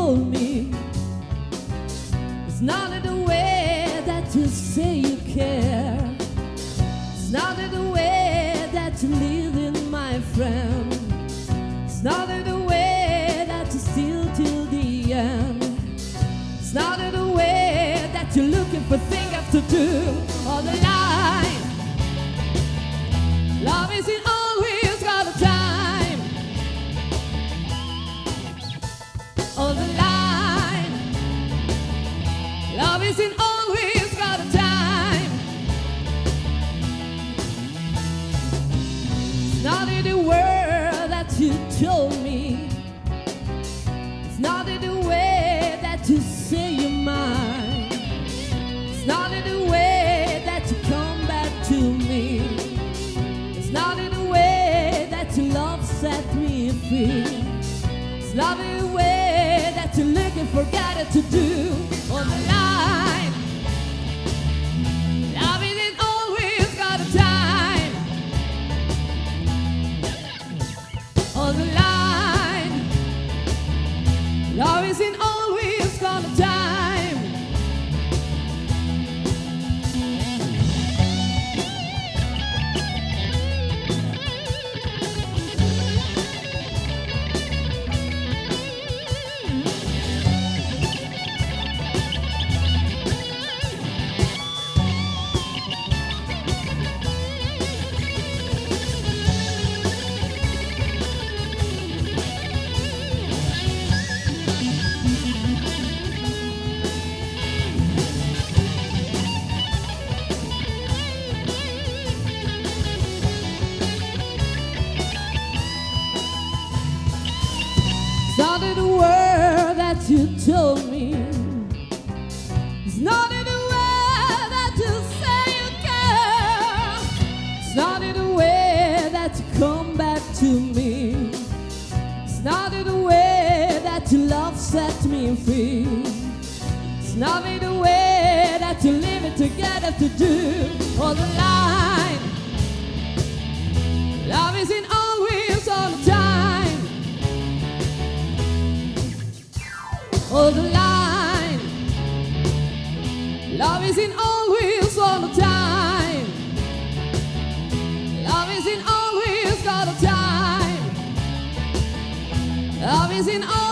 told me. It's not in the way that you say you care. It's not in the way that you live in, my friend. It's not in the way that you steal till the end. It's not in the way that you're looking for things to do on the line. Love isn't always got a time. On the line. Love isn't always got a time. It's not in the word that you told me. It's not in the way that you say you're mine. It's not in the way that you come back to me. It's not in the way that your love set me free. It's not in the way that you're looking for God to do on the line. Love isn't always got a time. On the line. Love isn't always got a time. It's not in the word that you told me. It's not in the way that you say you care. It's not in the way that you come back to me. It's not in the way that your love set me free. It's not in the way that you live it together to do on the line. Love isn't always on the time. On the line. Love isn't always all the time. Love isn't always all the time. Love isn't always